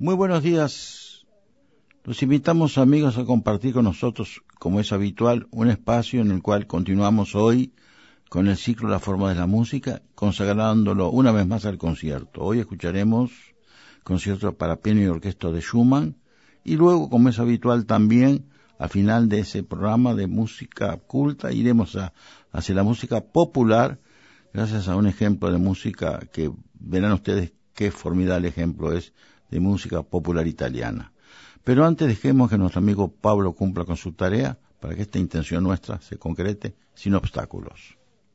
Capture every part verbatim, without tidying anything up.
Muy buenos días. Los invitamos, amigos, a compartir con nosotros, como es habitual, un espacio en el cual continuamos hoy con el ciclo La Forma de la Música, consagrándolo una vez más al concierto. Hoy escucharemos concierto para piano y orquesta de Schumann, y luego, como es habitual también, al final de ese programa de música culta, iremos a, hacia la música popular, gracias a un ejemplo de música que verán ustedes qué formidable ejemplo es de música popular italiana. Pero antes dejemos que nuestro amigo Pablo cumpla con su tarea para que esta intención nuestra se concrete sin obstáculos.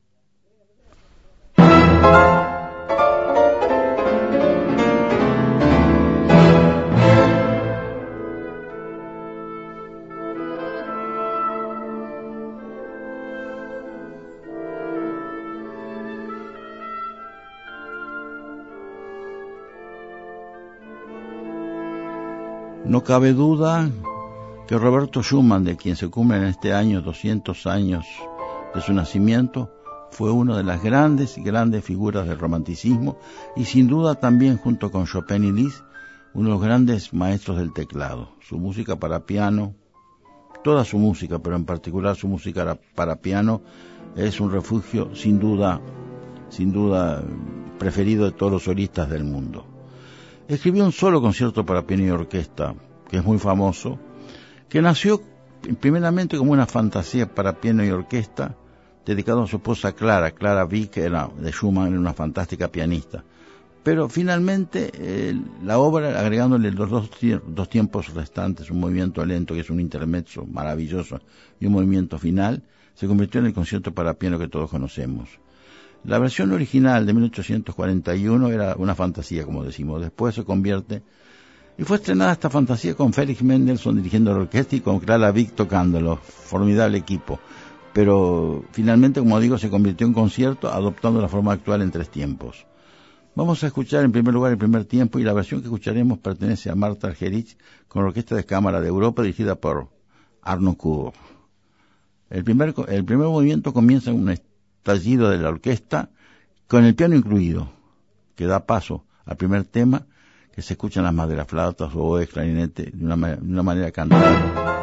No cabe duda que Roberto Schumann, de quien se cumplen en este año doscientos años de su nacimiento, fue una de las grandes y grandes figuras del romanticismo y sin duda también, junto con Chopin y Liszt, uno de los grandes maestros del teclado. Su música para piano, toda su música, pero en particular su música para piano, es un refugio sin duda, sin duda preferido de todos los solistas del mundo. Escribió un solo concierto para piano y orquesta, que es muy famoso, que nació primeramente como una fantasía para piano y orquesta, dedicado a su esposa Clara. Clara Wieck, que era de Schumann, era una fantástica pianista. Pero finalmente eh, la obra, agregándole los dos, dos tiempos restantes, un movimiento lento que es un intermezzo maravilloso y un movimiento final, se convirtió en el concierto para piano que todos conocemos. La versión original de mil ochocientos cuarenta y uno era una fantasía, como decimos. Después se convierte, y fue estrenada esta fantasía con Felix Mendelssohn dirigiendo la orquesta y con Clara Wieck tocándolo. Formidable equipo. Pero finalmente, como digo, se convirtió en concierto adoptando la forma actual en tres tiempos. Vamos a escuchar en primer lugar el primer tiempo, y la versión que escucharemos pertenece a Marta Argerich con la Orquesta de Cámara de Europa dirigida por Arno Kubo. El primer, el primer movimiento comienza en un estallido de la orquesta con el piano incluido, que da paso al primer tema, que se escuchan las maderas, flautas, oboes, clarinete, de una, de una manera cantada.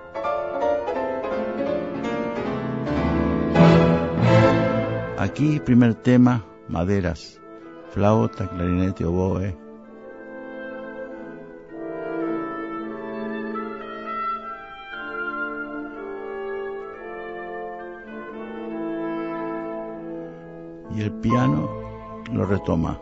Aquí, primer tema, maderas, flauta, clarinete, oboe. Y el piano lo retoma.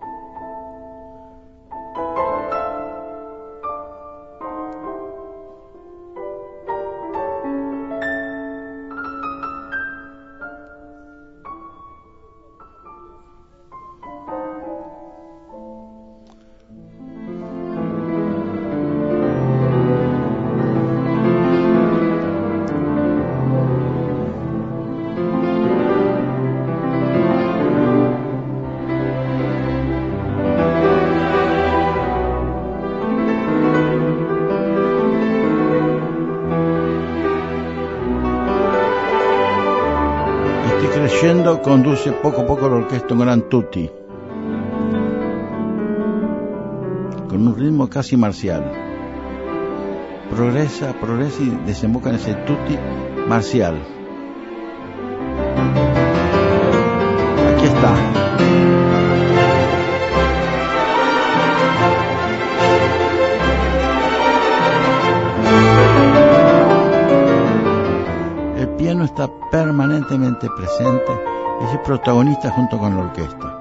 Conduce poco a poco la orquesta un gran tutti, con un ritmo casi marcial. Progresa, progresa y desemboca en ese tutti marcial. Aquí está. El piano está permanentemente presente. Es el protagonista junto con la orquesta.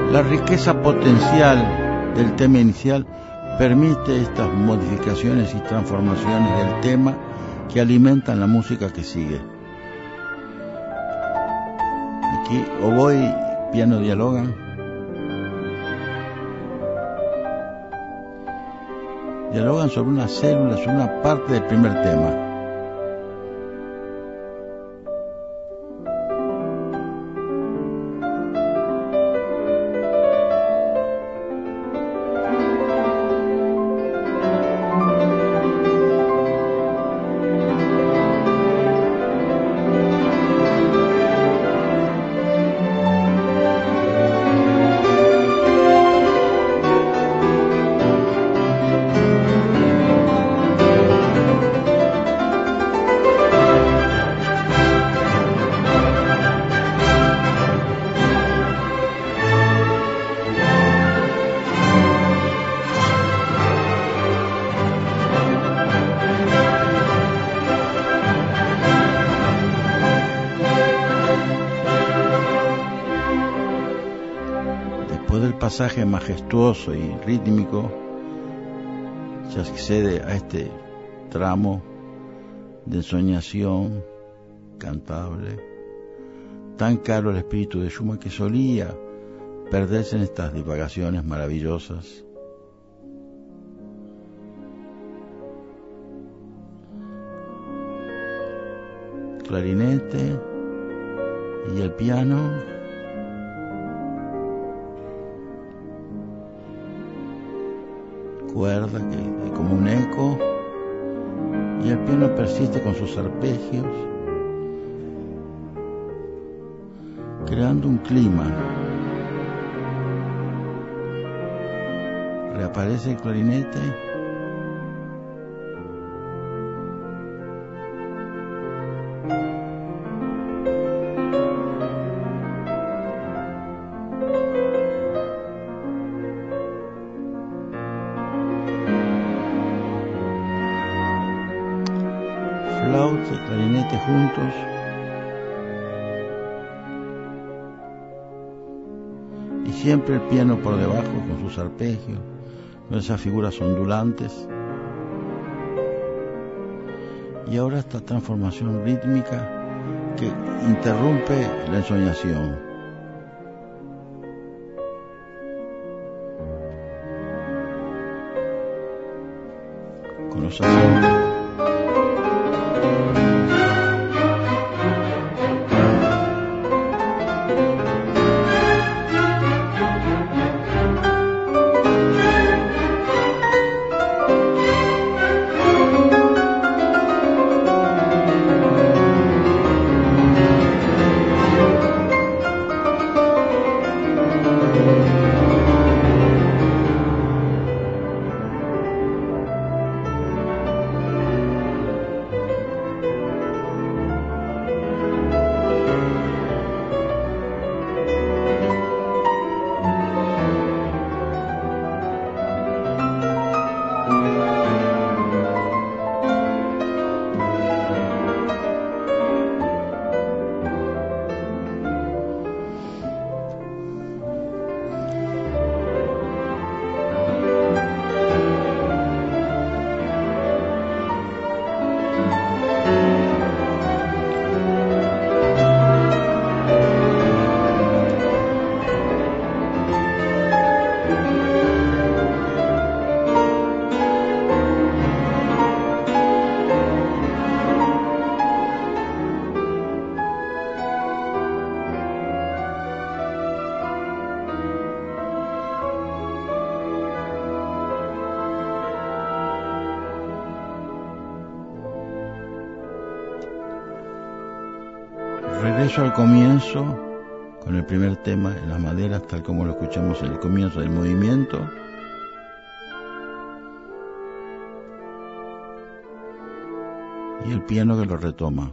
La riqueza potencial del tema inicial permite estas modificaciones y transformaciones del tema que alimentan la música que sigue. Aquí oboe y piano dialogan. Dialogan sobre una célula, sobre una parte del primer tema. Pasaje majestuoso y rítmico, se accede a este tramo de ensoñación cantable, tan caro al espíritu de Schumann, que solía perderse en estas divagaciones maravillosas. Clarinete y el piano. Cuerda que hay como un eco, y el piano persiste con sus arpegios, creando un clima. Reaparece el clarinete. Flauta y clarinete juntos. Y siempre el piano por debajo con sus arpegios, con esas figuras ondulantes. Y ahora esta transformación rítmica que interrumpe la ensoñación. Con los acentos. Regreso al comienzo con el primer tema en las maderas, tal como lo escuchamos en el comienzo del movimiento. Y el piano que lo retoma.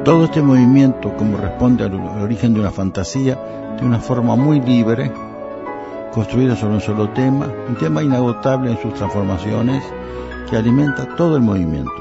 Todo este movimiento, como responde al origen de una fantasía, de una forma muy libre, construida sobre un solo tema, un tema inagotable en sus transformaciones, que alimenta todo el movimiento.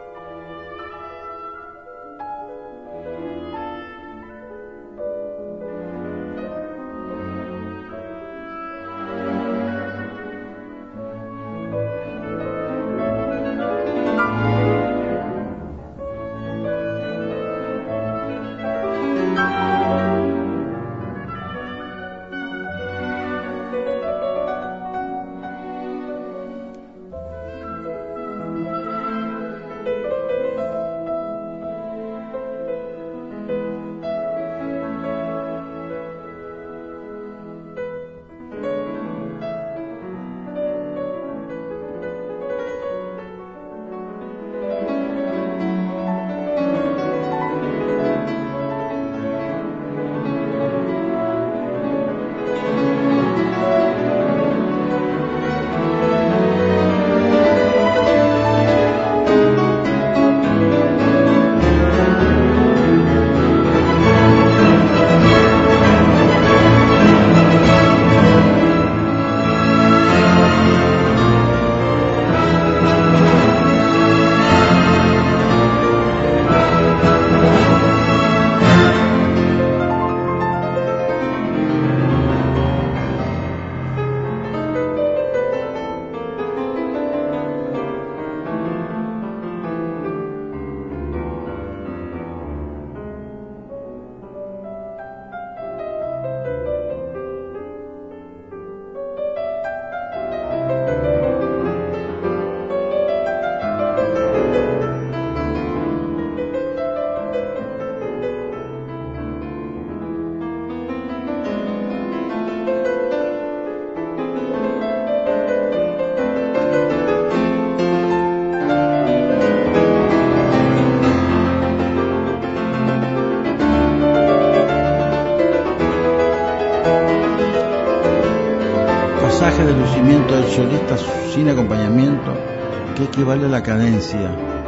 Pasaje de lucimiento del solista sin acompañamiento, que equivale a la cadencia.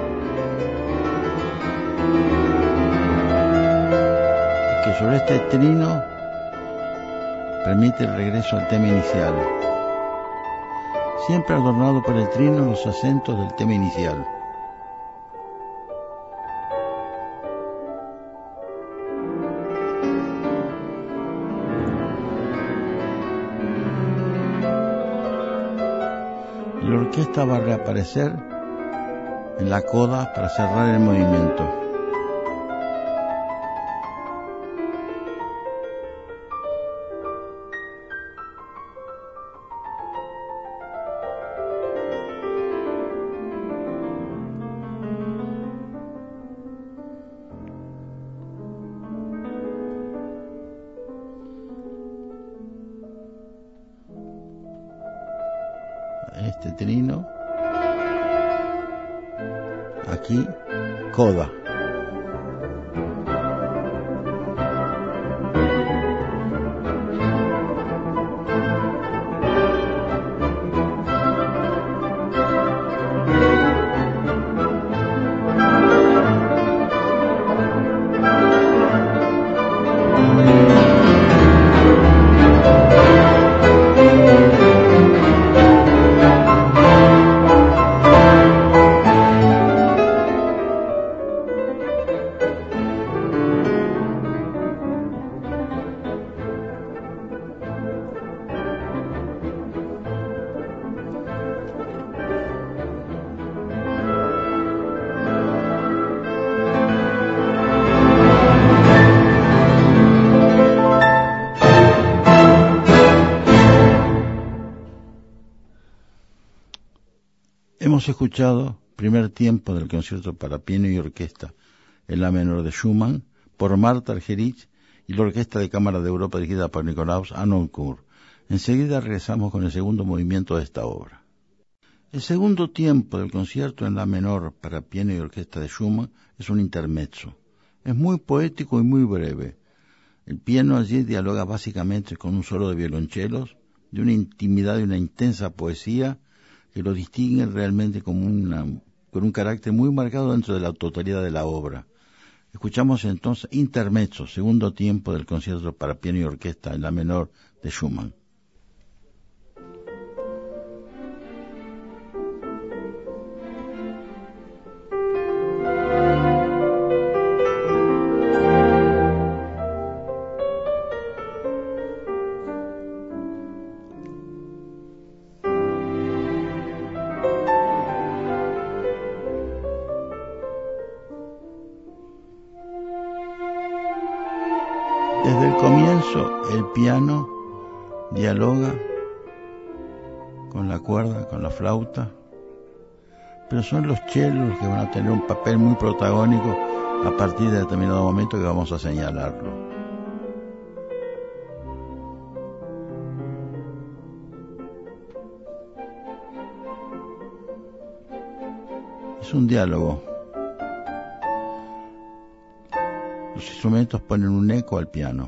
Y que sobre este trino permite el regreso al tema inicial, siempre adornado por el trino los acentos del tema inicial. La orquesta va a reaparecer en la coda para cerrar el movimiento. Este trino, aquí coda. Hemos escuchado primer tiempo del concierto para piano y orquesta en la menor de Schumann por Marta Argerich y la Orquesta de Cámara de Europa dirigida por Nikolaus Harnoncourt. Enseguida regresamos con el segundo movimiento de esta obra. El segundo tiempo del concierto en la menor para piano y orquesta de Schumann es un intermezzo. Es muy poético y muy breve. El piano allí dialoga básicamente con un solo de violonchelos, de una intimidad y una intensa poesía que lo distinguen realmente como una, con un carácter muy marcado dentro de la totalidad de la obra. Escuchamos entonces Intermezzo, segundo tiempo del concierto para piano y orquesta en la menor de Schumann. Desde el comienzo el piano dialoga con la cuerda, con la flauta, pero son los chelos los que van a tener un papel muy protagónico a partir de determinado momento que vamos a señalarlo. Es un diálogo. Los instrumentos ponen un eco al piano.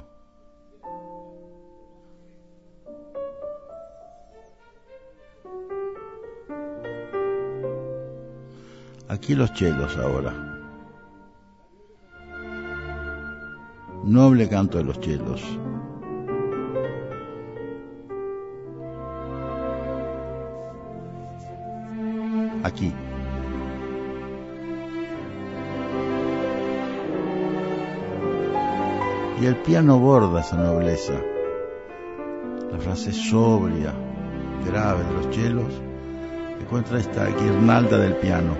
Aquí los chelos ahora. Noble canto de los chelos. Aquí. Y el piano borda esa nobleza. La frase sobria, grave de los chelos encuentra esta guirnalda del piano.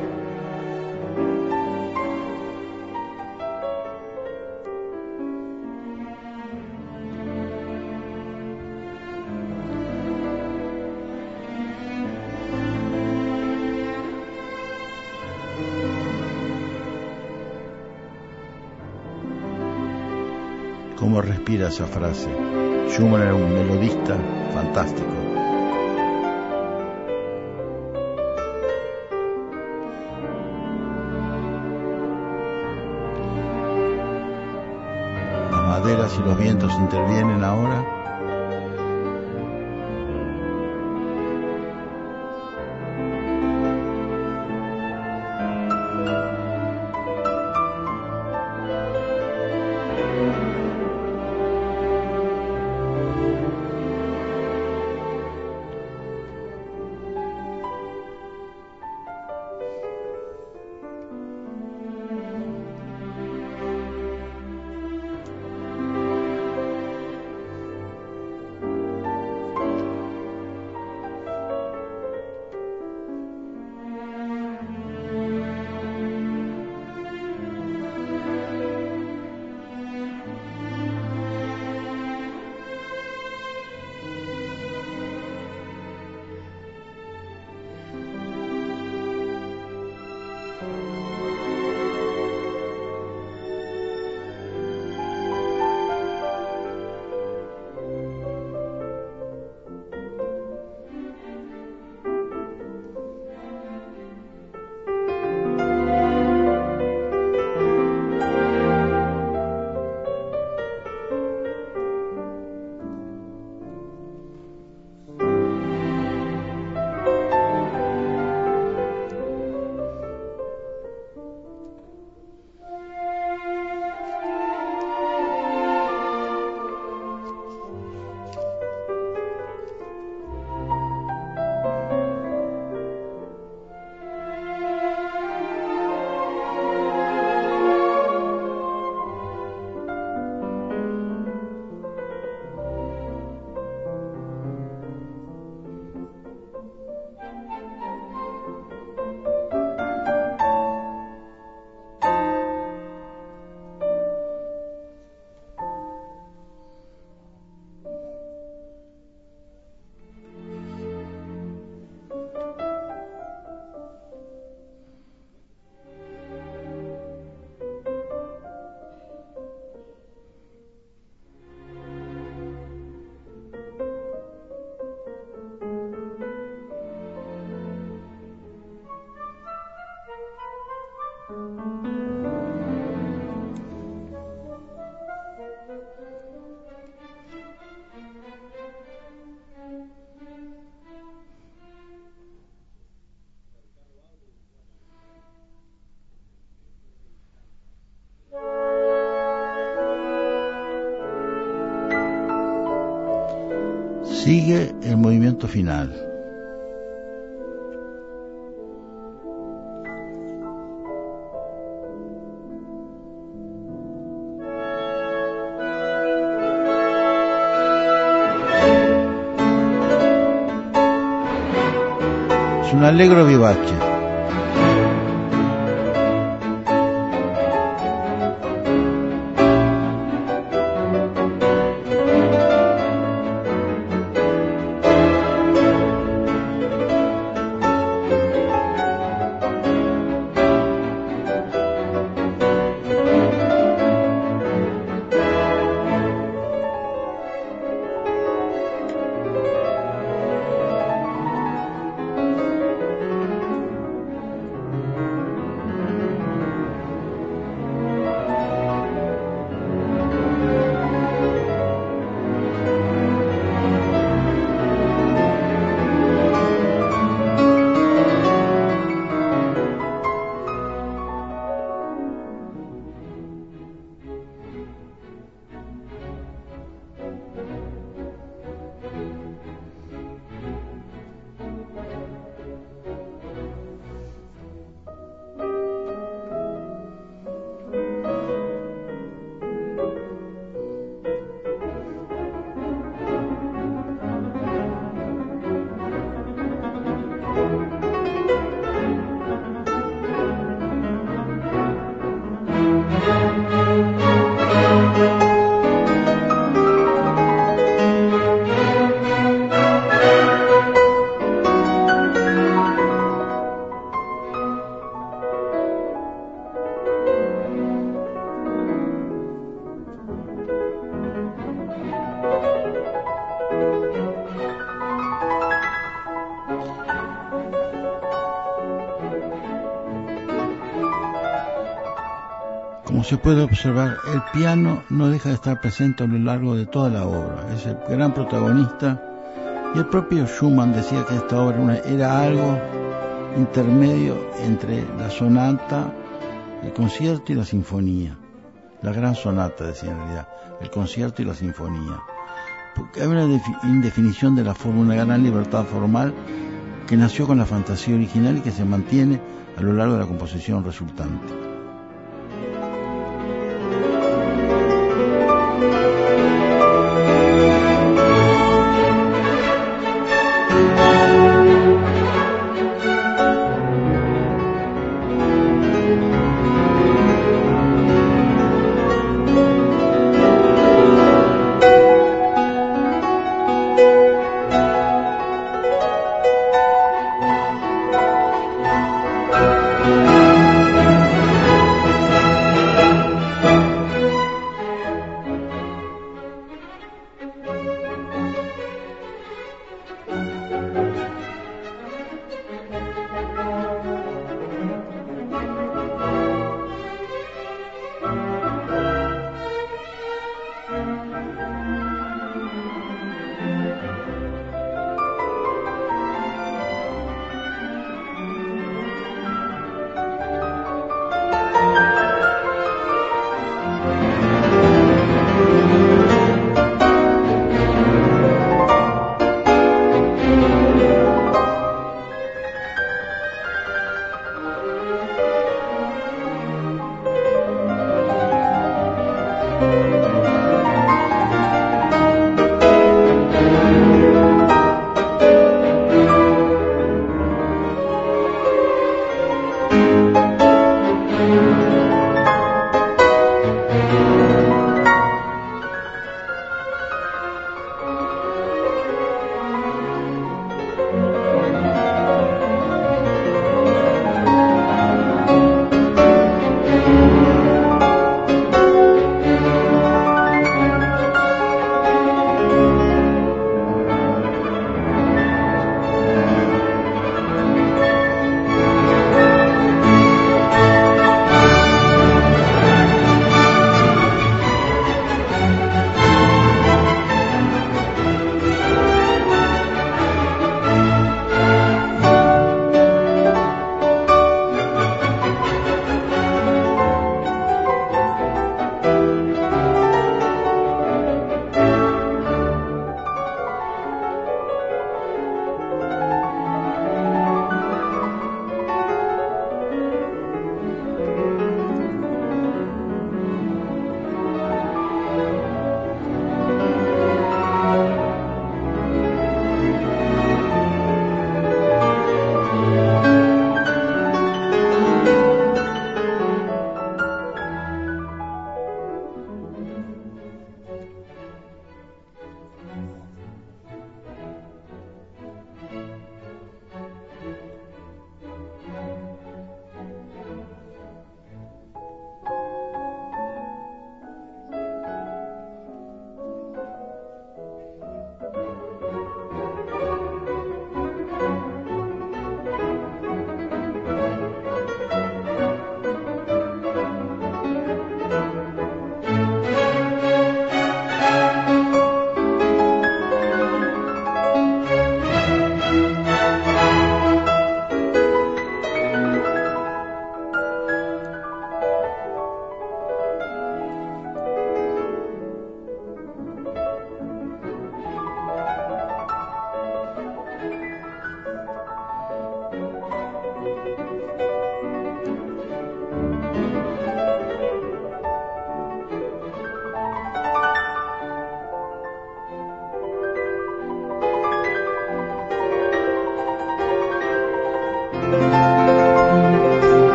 Cómo respira esa frase. Schumann era un melodista fantástico. Las maderas y los vientos intervienen ahora. Sigue el movimiento final. Es un allegro vivace. Como se puede observar, el piano no deja de estar presente a lo largo de toda la obra. Es el gran protagonista, y el propio Schumann decía que esta obra era algo intermedio entre la sonata, el concierto y la sinfonía. La gran sonata, decía en realidad, el concierto y la sinfonía. Porque hay una indefinición de la forma, una gran libertad formal que nació con la fantasía original y que se mantiene a lo largo de la composición resultante.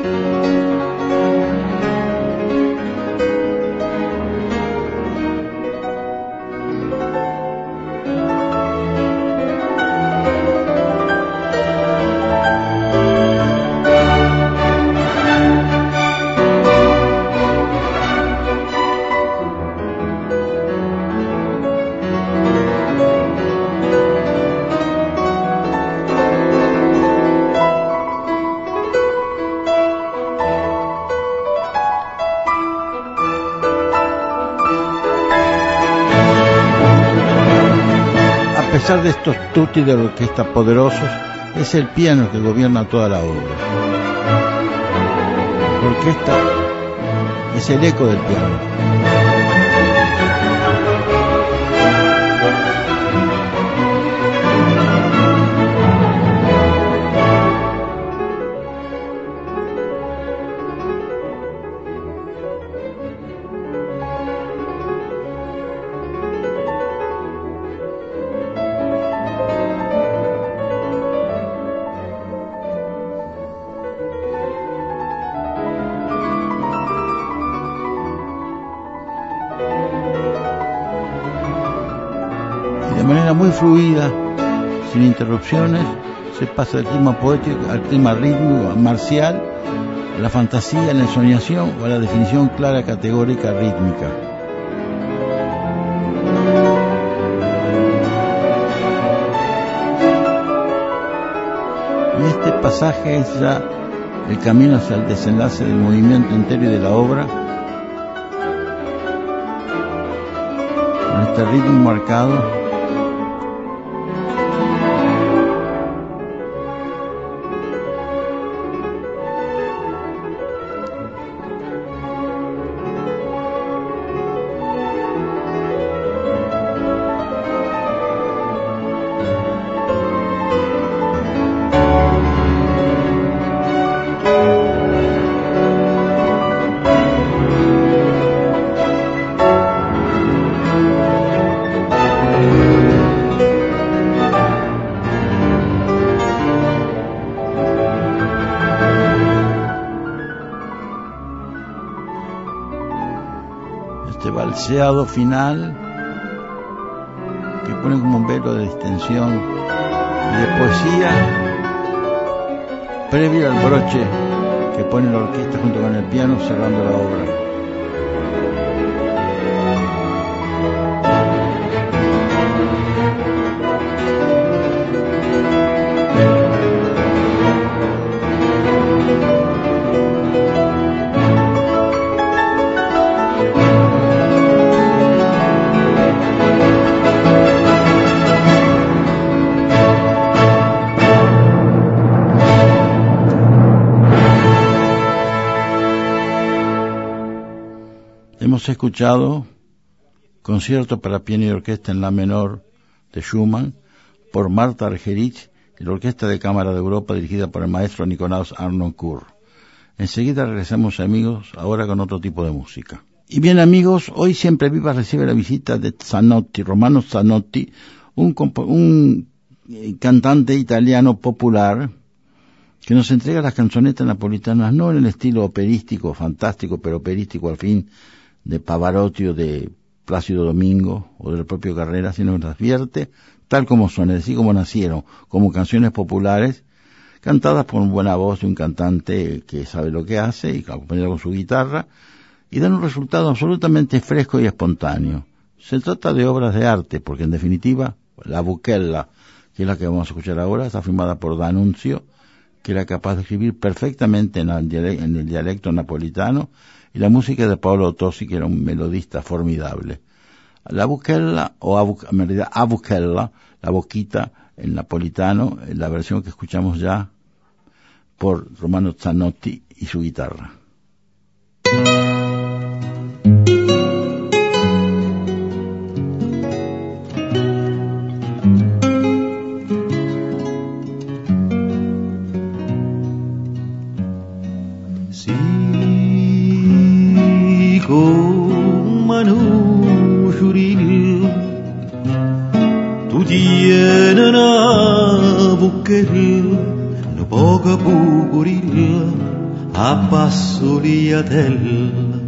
A pesar de estos tutti de orquesta poderosos, es el piano que gobierna toda la obra. La orquesta es el eco del piano. De manera muy fluida, sin interrupciones, se pasa del clima poético al clima rítmico, marcial, a la fantasía, a la ensoñación o a la definición clara, categórica, rítmica. Y este pasaje es ya el camino hacia el desenlace del movimiento entero y de la obra, con este ritmo marcado. Este balseado final que pone como un velo de distensión y de poesía previo al broche que pone la orquesta junto con el piano cerrando la obra. Hemos escuchado Concierto para piano y orquesta en la menor de Schumann por Marta Argerich y la Orquesta de Cámara de Europa dirigida por el maestro Nikolaus Harnoncourt. Enseguida regresamos, amigos, ahora con otro tipo de música. Y bien, amigos, hoy Siempre Viva recibe la visita de Zanotti, Romano Zanotti, un, un cantante italiano popular que nos entrega las canzonetas napolitanas no en el estilo operístico, fantástico, pero operístico al fin, de Pavarotti o de Plácido Domingo o del propio Carrera, sino que las vierte tal como son, es decir, como nacieron, como canciones populares, cantadas por una buena voz de un cantante que sabe lo que hace y acompañado con su guitarra, y dan un resultado absolutamente fresco y espontáneo. Se trata de obras de arte, porque en definitiva, la Buchella, que es la que vamos a escuchar ahora, está firmada por D'Annunzio, que era capaz de escribir perfectamente en el dialecto, en el dialecto napolitano, y la música de Paolo Tosi, que era un melodista formidable. La Buchella, o a, en realidad a Buchella, la boquita en napolitano, en la versión que escuchamos ya por Romano Zanotti y su guitarra. No poca buburilla a Passoliatella.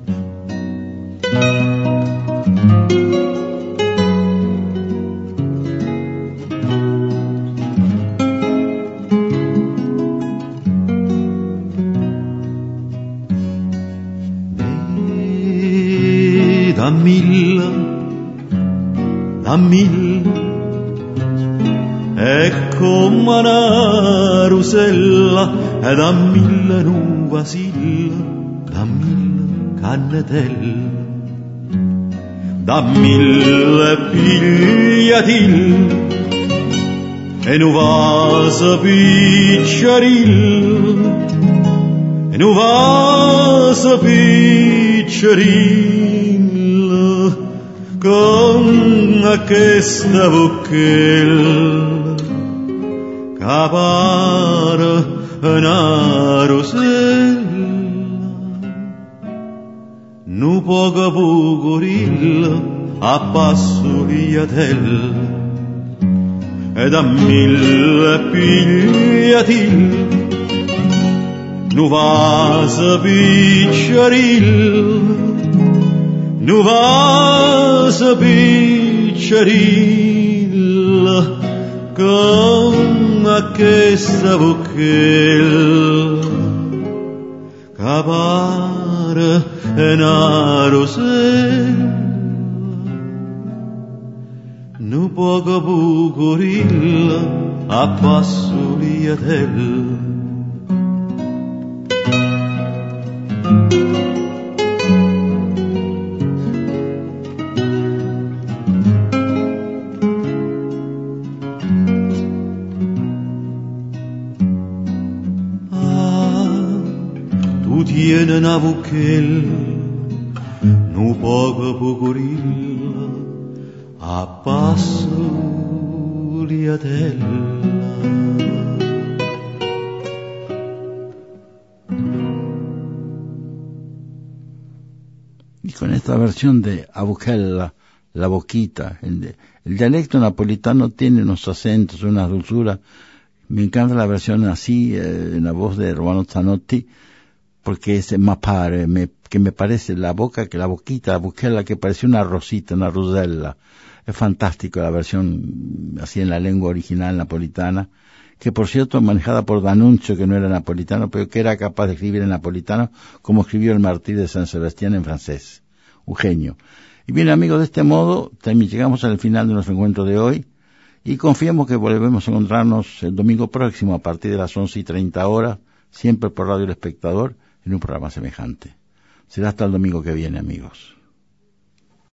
E dammilla, dammilla, ecco una rusella, e dammilla un vasilla, dammilla cannetella, dammilla pigliatilla, e nu vaso picciarilla, e nu vaso picciarilla, con aquesta bocchella, che pare una rosella, nu poco pugorilla, a Passoliatella, e da mille pigliatilla, nu vaso picciarilla, nu vaso picciarilla, con aquesta bocchella, che pare una rosella, nu poco pugorilla, a Passoliatella. Tiene una buchella, nu poco pugorilla, a Passoliatella. Y con esta versión de Abuchella, la boquita, el, el dialecto napolitano tiene unos acentos, una dulzura. Me encanta la versión así, eh, en la voz de Romano Zanotti, porque es más pare, me, que me parece la boca, que la boquita, la buchella, que parece una rosita, una rosella. Es fantástico la versión así en la lengua original napolitana, que por cierto manejada por D'Annunzio, que no era napolitano, pero que era capaz de escribir en napolitano como escribió el Martir de San Sebastián en francés. Un genio. Y bien, amigos, de este modo también llegamos al final de nuestro encuentro de hoy y confiamos que volvemos a encontrarnos el domingo próximo a partir de las once y treinta horas, siempre por Radio El Espectador, en un programa semejante. Será hasta el domingo que viene, amigos.